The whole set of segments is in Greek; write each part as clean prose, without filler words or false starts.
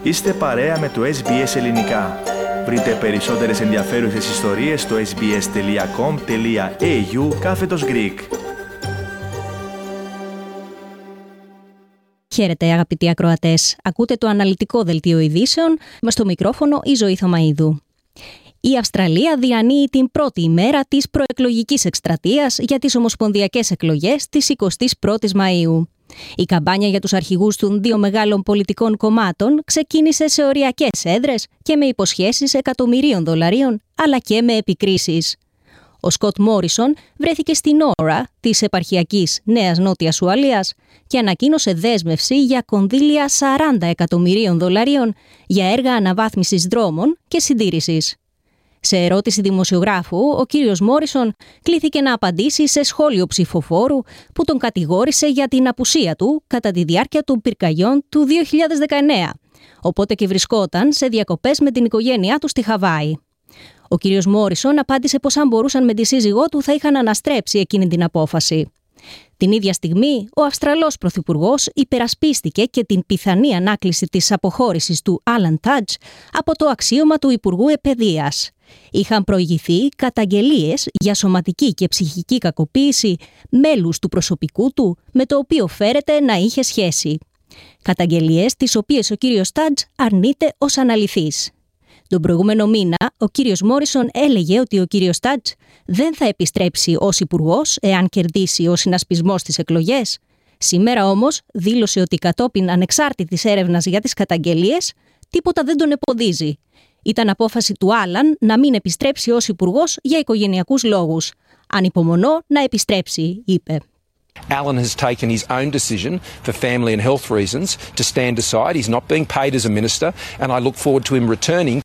Είστε παρέα με το SBS Ελληνικά. Βρείτε περισσότερες ενδιαφέρουσες ιστορίες στο sbs.com.au/Greek. Χαίρετε αγαπητοί ακροατές. Ακούτε το αναλυτικό δελτίο ειδήσεων, στο μικρόφωνο η Ζωή Θωμαΐδου. Η Αυστραλία διανύει την πρώτη ημέρα της προεκλογικής εκστρατείας για τις ομοσπονδιακές εκλογές της 21ης Μαΐου. Η καμπάνια για τους αρχηγούς των δύο μεγάλων πολιτικών κομμάτων ξεκίνησε σε οριακές έδρες και με υποσχέσεις εκατομμυρίων δολαρίων, αλλά και με επικρίσεις. Ο Σκοτ Μόρισον βρέθηκε στην ώρα της επαρχιακής Νέας Νότιας Ουαλίας και ανακοίνωσε δέσμευση για κονδύλια 40 εκατομμυρίων δολαρίων για έργα αναβάθμισης δρόμων και συντήρησης. Σε ερώτηση δημοσιογράφου, ο κύριος Μόρισον κλήθηκε να απαντήσει σε σχόλιο ψηφοφόρου που τον κατηγόρησε για την απουσία του κατά τη διάρκεια των πυρκαγιών του 2019, οπότε και βρισκόταν σε διακοπές με την οικογένειά του στη Χαβάη. Ο κύριος Μόρισον απάντησε πως αν μπορούσαν με τη σύζυγό του θα είχαν αναστρέψει εκείνη την απόφαση. Την ίδια στιγμή, ο Αυστραλός Πρωθυπουργός υπερασπίστηκε και την πιθανή ανάκληση της αποχώρησης του Άλαν Τάτζ από το αξίωμα του Υπουργού Παιδείας. Είχαν προηγηθεί καταγγελίες για σωματική και ψυχική κακοποίηση μέλους του προσωπικού του με το οποίο φέρεται να είχε σχέση. Καταγγελίες τις οποίες ο κύριος Τάτζ αρνείται ως αναλυθείς. Τον προηγούμενο μήνα, ο κύριος Μόρισον έλεγε ότι ο κύριος Τάτζ δεν θα επιστρέψει ως υπουργός εάν κερδίσει ο συνασπισμός στις εκλογές. Σήμερα όμως δήλωσε ότι κατόπιν ανεξάρτητης έρευνας για τις καταγγελίες, τίποτα δεν τον εμποδίζει. Ήταν απόφαση του Άλαν να μην επιστρέψει ως υπουργός για οικογενειακούς λόγους. «Ανυπομονώ να επιστρέψει», είπε. Alan has taken his own decision for family and health reasons to stand aside. He's not being paid as a minister and I look forward to him returning.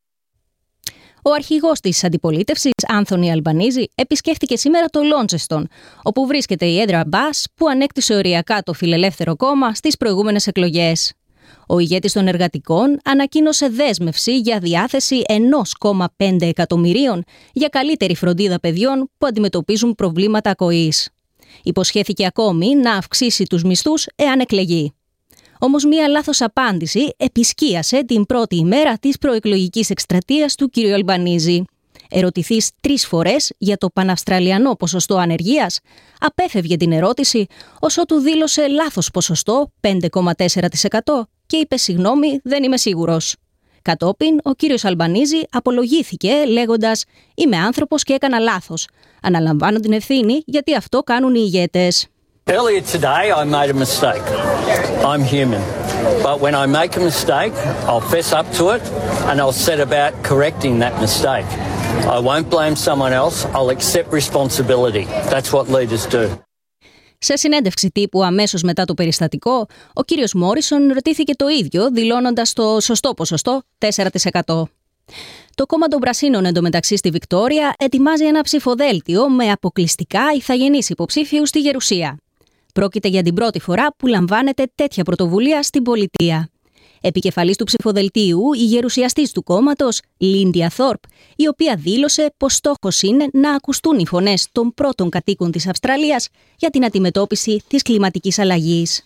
Ο αρχηγός της αντιπολίτευσης, Άνθονι Αλμπανίζη, επισκέφθηκε σήμερα το Λόντσεστον, όπου βρίσκεται η έδρα Μπας που ανέκτησε οριακά το Φιλελεύθερο Κόμμα στις προηγούμενες εκλογές. Ο ηγέτης των εργατικών ανακοίνωσε δέσμευση για διάθεση 1,5 εκατομμυρίων για καλύτερη φροντίδα παιδιών που αντιμετωπίζουν προβλήματα ακοής. Υποσχέθηκε ακόμη να αυξήσει τους μισθούς εάν εκλεγεί. Όμως μία λάθος απάντηση επισκίασε την πρώτη ημέρα της προεκλογικής εκστρατείας του κ. Αλμπανίζη. Ερωτηθείς 3 φορές για το παναυστραλιανό ποσοστό ανεργίας, απέφευγε την ερώτηση όσο του δήλωσε λάθος ποσοστό 5,4% και είπε «Συγγνώμη, δεν είμαι σίγουρος». Κατόπιν, ο κύριος Αλμπανίζη απολογήθηκε λέγοντας «Είμαι άνθρωπος και έκανα λάθος. Αναλαμβάνω την ευθύνη γιατί αυτό κάνουν οι ηγέτες». Earlier today I made a mistake. I'm human. But when I make a mistake, I'll fess up to it and I'll set about correcting that mistake. I won't blame someone else. I'll accept responsibility. That's what leaders do. Σε συνέντευξη τύπου αμέσως μετά το περιστατικό, ο κύριος Μόρισον ρωτήθηκε το ίδιο, δηλώνοντας το σωστό ποσοστό 4%. Το κόμμα των Πρασίνων εντωμεταξύ στη Βικτόρια ετοιμάζει ένα ψηφοδέλτιο με αποκλειστικά ηθαγενείς υποψήφιους στη Γερουσία. Πρόκειται για την πρώτη φορά που λαμβάνεται τέτοια πρωτοβουλία στην πολιτεία. Επικεφαλής του ψηφοδελτίου, η γερουσιαστής του κόμματος, Λίντια Θόρπ, η οποία δήλωσε πως στόχος είναι να ακουστούν οι φωνές των πρώτων κατοίκων της Αυστραλίας για την αντιμετώπιση της κλιματικής αλλαγής.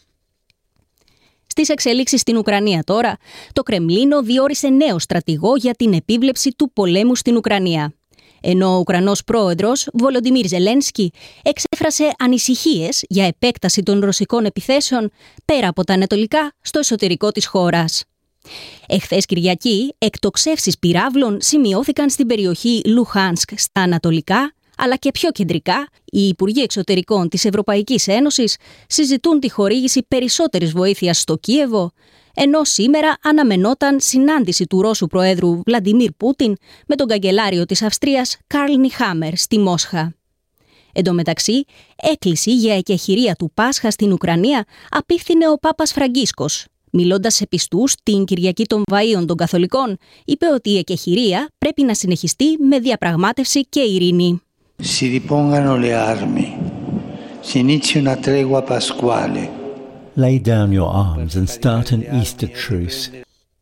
Στις εξελίξεις στην Ουκρανία τώρα, το Κρεμλίνο διόρισε νέο στρατηγό για την επίβλεψη του πολέμου στην Ουκρανία. Ενώ ο Ουκρανός πρόεδρος Βολοντιμίρ Ζελένσκι εξέφρασε ανησυχίες για επέκταση των ρωσικών επιθέσεων πέρα από τα ανατολικά στο εσωτερικό της χώρας. Εχθές Κυριακή, εκτοξεύσεις πυράβλων σημειώθηκαν στην περιοχή Λουχάνσκ στα ανατολικά, αλλά και πιο κεντρικά, οι Υπουργοί Εξωτερικών της Ευρωπαϊκής Ένωσης συζητούν τη χορήγηση περισσότερης βοήθειας στο Κίεβο, ενώ σήμερα αναμενόταν συνάντηση του Ρώσου Προέδρου Βλαντιμίρ Πούτιν με τον καγκελάριο της Αυστρίας Καρλ Νιχάμερ στη Μόσχα. Εν τω μεταξύ, έκκληση για εκεχηρία του Πάσχα στην Ουκρανία απίφθινε ο Πάπας Φραγκίσκος. Μιλώντας σε πιστούς την Κυριακή των Βαΐων των Καθολικών, είπε ότι η εκεχηρία πρέπει να συνεχιστεί με διαπραγμάτευση και ειρήνη. Si ripongano le armi, si inizi una tregua pasquale. Lay down your arms and start an Easter truce.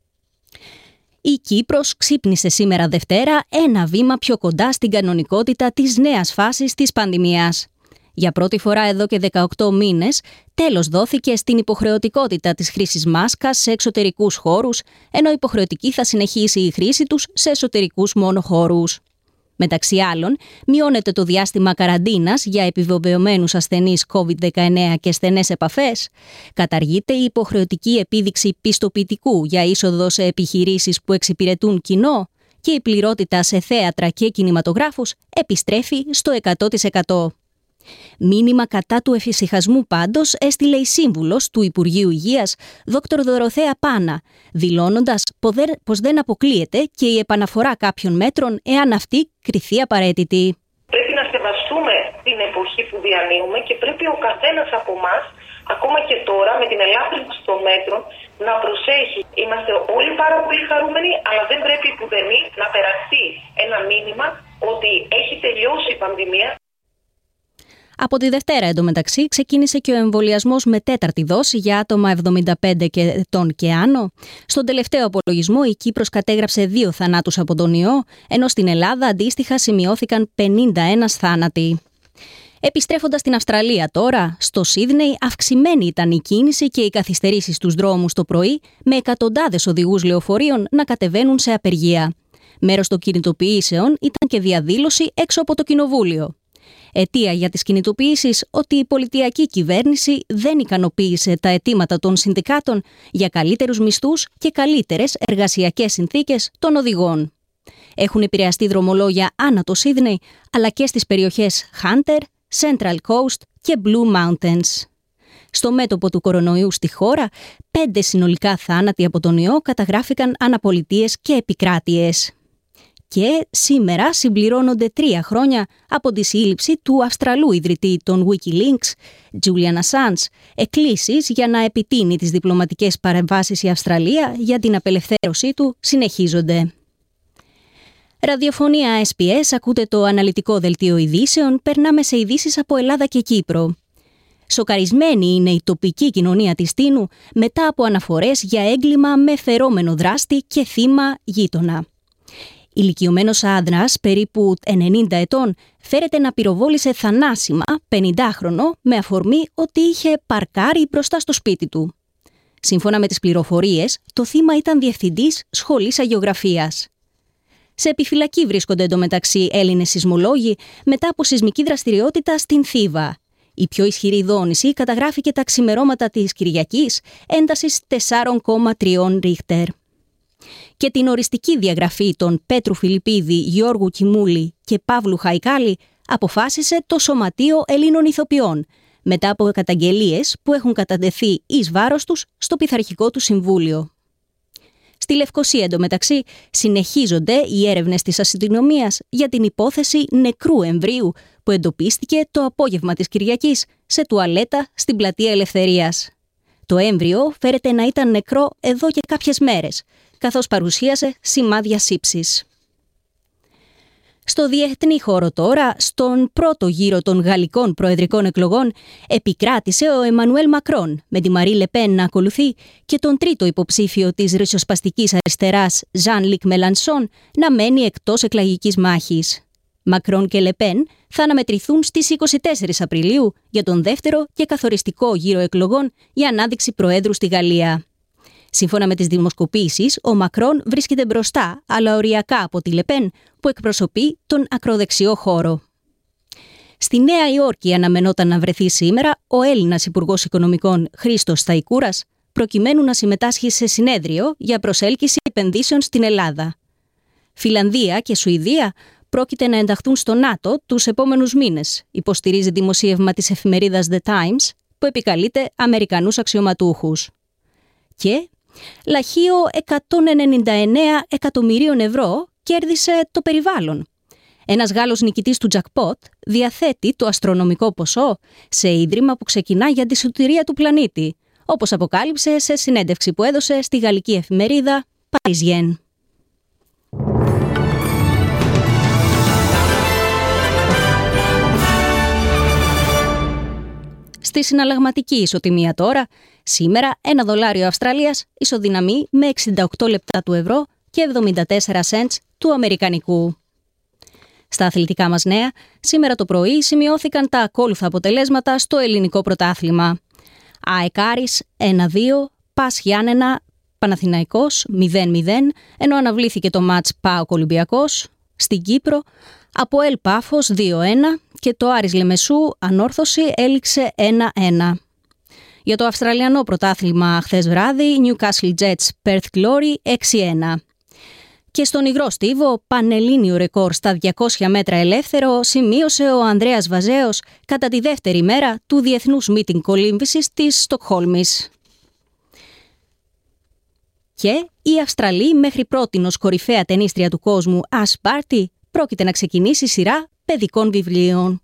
Η Κύπρος ξύπνησε σήμερα Δευτέρα ένα βήμα πιο κοντά στην κανονικότητα της νέας φάσης της πανδημίας. Για πρώτη φορά εδώ και 18 μήνες, τέλος δόθηκε στην υποχρεωτικότητα της χρήσης μάσκας σε εξωτερικούς χώρους, ενώ υποχρεωτική θα συνεχίσει η χρήση τους σε εσωτερικούς μόνο χώρους. Μεταξύ άλλων, μειώνεται το διάστημα καραντίνας για επιβεβαιωμένους ασθενείς COVID-19 και στενές επαφές, καταργείται η υποχρεωτική επίδειξη πιστοποιητικού για είσοδο σε επιχειρήσεις που εξυπηρετούν κοινό και η πληρότητα σε θέατρα και κινηματογράφους επιστρέφει στο 100%. Μήνυμα κατά του εφησυχασμού πάντως έστειλε η σύμβουλος του Υπουργείου Υγείας, Δ. Δωροθέα Πάνα, δηλώνοντας πως δεν αποκλείεται και η επαναφορά κάποιων μέτρων εάν αυτή κριθεί απαραίτητη. Πρέπει να σεβαστούμε την εποχή που διανύουμε και πρέπει ο καθένας από εμάς, ακόμα και τώρα με την ελάφρυνση των μέτρων, να προσέχει. Είμαστε όλοι πάρα πολύ χαρούμενοι, αλλά δεν πρέπει πουδενή να περαστεί ένα μήνυμα ότι έχει τελειώσει η πανδημία. Από τη Δευτέρα εντωμεταξύ ξεκίνησε και ο εμβολιασμός με τέταρτη δόση για άτομα 75 ετών και άνω. Στον τελευταίο απολογισμό η Κύπρος κατέγραψε 2 θανάτους από τον ιό, ενώ στην Ελλάδα αντίστοιχα σημειώθηκαν 51 θάνατοι. Επιστρέφοντας στην Αυστραλία τώρα, στο Σίδνεϊ αυξημένη ήταν η κίνηση και οι καθυστερήσεις στους δρόμους το πρωί, με εκατοντάδες οδηγούς λεωφορείων να κατεβαίνουν σε απεργία. Μέρος των κινητοποιήσεων ήταν και διαδήλωση έξω από το Κοινοβούλιο. Αιτία για τις κινητοποιήσεις ότι η πολιτιακή κυβέρνηση δεν ικανοποίησε τα αιτήματα των συνδικάτων για καλύτερους μισθούς και καλύτερες εργασιακές συνθήκες των οδηγών. Έχουν επηρεαστεί δρομολόγια ανά το Σίδνεϊ, αλλά και στις περιοχές Hunter, Central Coast και Blue Mountains. Στο μέτωπο του κορονοϊού στη χώρα, 5 συνολικά θάνατοι από τον ιό καταγράφηκαν αναπολιτείες και επικράτειες. Και σήμερα συμπληρώνονται 3 χρόνια από τη σύλληψη του Αυστραλού ιδρυτή των Wikileaks, Julian Assange, εκκλήσεις για να επιτείνει τις διπλωματικές παρεμβάσεις η Αυστραλία για την απελευθέρωσή του συνεχίζονται. Ραδιοφωνία SBS, ακούτε το αναλυτικό δελτίο ειδήσεων, περνάμε σε ειδήσεις από Ελλάδα και Κύπρο. Σοκαρισμένη είναι η τοπική κοινωνία της Τίνου μετά από αναφορές για έγκλημα με φερόμενο δράστη και θύμα γείτονα. Ηλικιωμένος άντρας, περίπου 90 ετών, φέρεται να πυροβόλησε θανάσιμα 50χρονο με αφορμή ότι είχε παρκάρει μπροστά στο σπίτι του. Σύμφωνα με τις πληροφορίες, το θύμα ήταν διευθυντής σχολής αγιογραφίας. Σε επιφυλακή βρίσκονται εντωμεταξύ Έλληνες σεισμολόγοι μετά από σεισμική δραστηριότητα στην Θήβα. Η πιο ισχυρή δόνηση καταγράφηκε τα ξημερώματα της Κυριακής, έντασης 4,3 Ρίχτερ. Και την οριστική διαγραφή των Πέτρου Φιλιππίδη, Γιώργου Κιμούλη και Παύλου Χαϊκάλη αποφάσισε το Σωματείο Ελλήνων Ηθοποιών, μετά από καταγγελίες που έχουν κατατεθεί εις βάρος τους στο Πειθαρχικό του Συμβούλιο. Στη Λευκοσία εντωμεταξύ συνεχίζονται οι έρευνες της αστυνομίας για την υπόθεση νεκρού εμβρίου που εντοπίστηκε το απόγευμα της Κυριακής σε τουαλέτα στην Πλατεία Ελευθερίας. Το έμβριο φέρεται να ήταν νεκρό εδώ και κάποιες μέρες, καθώς παρουσίασε σημάδια σύψης. Στο διεθνή χώρο τώρα, στον πρώτο γύρο των γαλλικών προεδρικών εκλογών, επικράτησε ο Εμμανουέλ Μακρόν, με τη Μαρί Λεπέν να ακολουθεί και τον τρίτο υποψήφιο της ριζοσπαστικής αριστεράς, Ζαν-Λικ Μελανσόν, να μένει εκτός εκλογικής μάχης. Μακρόν και Λεπέν θα αναμετρηθούν στις 24 Απριλίου για τον δεύτερο και καθοριστικό γύρο εκλογών για ανάδειξη προέδρου στη Γαλλία. Σύμφωνα με τις δημοσκοπήσεις, ο Μακρόν βρίσκεται μπροστά, αλλά οριακά από τη Λεπέν, που εκπροσωπεί τον ακροδεξιό χώρο. Στη Νέα Υόρκη αναμενόταν να βρεθεί σήμερα ο Έλληνας Υπουργός Οικονομικών Χρήστος Σταϊκούρας, προκειμένου να συμμετάσχει σε συνέδριο για προσέλκυση επενδύσεων στην Ελλάδα. Φιλανδία και Σουηδία πρόκειται να ενταχθούν στο ΝΑΤΟ τους επόμενους μήνες, υποστηρίζει δημοσίευμα της εφημερίδας The Times, που επικαλείται Αμερικανούς αξιωματούχους. Και λαχείο 199 εκατομμυρίων ευρώ κέρδισε το περιβάλλον. Ένας Γάλλος νικητής του jackpot διαθέτει το αστρονομικό ποσό σε ίδρυμα που ξεκινά για τη σωτηρία του πλανήτη, όπως αποκάλυψε σε συνέντευξη που έδωσε στη γαλλική εφημερίδα Parisien. Στη συναλλαγματική ισοτιμία τώρα, σήμερα $1 Αυστραλίας ισοδυναμεί με 68 λεπτά του ευρώ και 74 cents του αμερικανικού. Στα αθλητικά μας νέα, σήμερα το πρωί σημειώθηκαν τα ακόλουθα αποτελέσματα στο ελληνικό πρωτάθλημα. ΑΕΚ Άρης 1-2, ΠΑΣ Γιάννενα Παναθηναϊκός 0-0, ενώ αναβλήθηκε το μάτς ΠΑΟΚ Ολυμπιακός. Στην Κύπρο, ΑΠΟΕΛ Πάφος 2-1 και το Άρης Λεμεσού Ανόρθωση έληξε 1-1. Για το Αυστραλιανό πρωτάθλημα χθες βράδυ, Newcastle Jets Perth Glory 6-1. Και στον υγρό στίβο, πανελλήνιο ρεκόρ στα 200 μέτρα ελεύθερο σημείωσε ο Ανδρέας Βαζέος κατά τη δεύτερη μέρα του Διεθνούς Μίτινγκ Κολύμβησης της Στοκχόλμης. Και η Αυστραλή μέχρι πρότινος κορυφαία τενίστρια του κόσμου Ash Barty πρόκειται να ξεκινήσει σειρά παιδικών βιβλίων.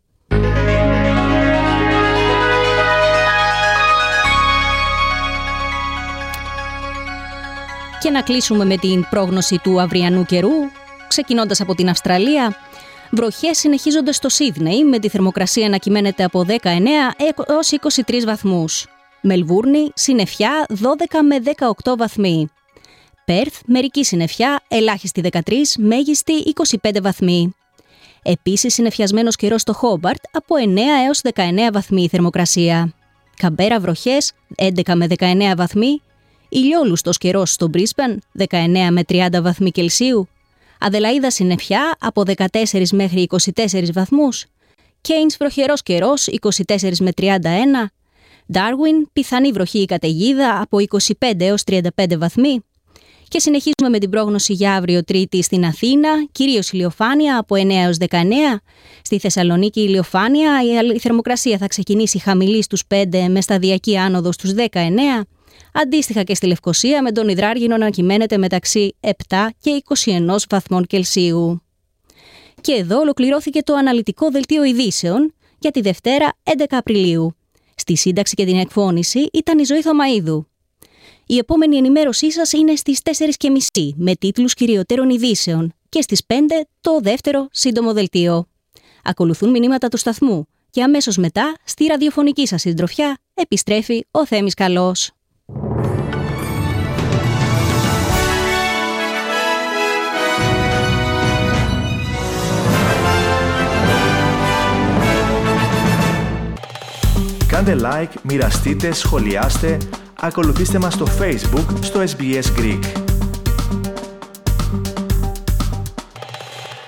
Και να κλείσουμε με την πρόγνωση του αυριανού καιρού, ξεκινώντας από την Αυστραλία. Βροχές συνεχίζονται στο Σίδνεϊ με τη θερμοκρασία να κυμαίνεται από 19 έως 23 βαθμούς. Μελβούρνη, συννεφιά 12 με 18 βαθμοί. Πέρθ, μερική συννεφιά, ελάχιστη 13, μέγιστη 25 βαθμοί. Επίσης συννεφιασμένος καιρός στο Χόμπαρτ από 9 έως 19 βαθμοί θερμοκρασία. Καμπέρα βροχές 11 με 19 βαθμοί. Ηλιόλουστος καιρός στο Μπρίσμπαν 19 με 30 βαθμοί Κελσίου. Αδελαΐδα συννεφιά από 14 μέχρι 24 βαθμούς. Κέινς βροχερός καιρός 24 με 31. Ντάρουιν πιθανή βροχή ή καταιγίδα από 25 έως 35 βαθμοί. Και συνεχίζουμε με την πρόγνωση για αύριο Τρίτη στην Αθήνα, κυρίως ηλιοφάνεια από 9 έως 19. Στη Θεσσαλονίκη ηλιοφάνεια, η θερμοκρασία θα ξεκινήσει χαμηλή στους 5 με σταδιακή άνοδο στους 19. Αντίστοιχα και στη Λευκοσία με τον υδράργυνο να κυμαίνεται μεταξύ 7 και 21 βαθμών Κελσίου. Και εδώ ολοκληρώθηκε το αναλυτικό δελτίο ειδήσεων για τη Δευτέρα 11 Απριλίου. Στη σύνταξη και την εκφώνηση ήταν η Ζωή Θωμαΐδου. Η επόμενη ενημέρωσή σας είναι στις 4:30 με τίτλους κυριωτέρων ειδήσεων και στις 5 το δεύτερο σύντομο δελτίο. Ακολουθούν μηνύματα του σταθμού και αμέσως μετά στη ραδιοφωνική σας συντροφιά επιστρέφει ο Θέμης Καλός. Κάντε like, μοιραστείτε, σχολιάστε, ακολουθήστε μας στο Facebook στο SBS Greek.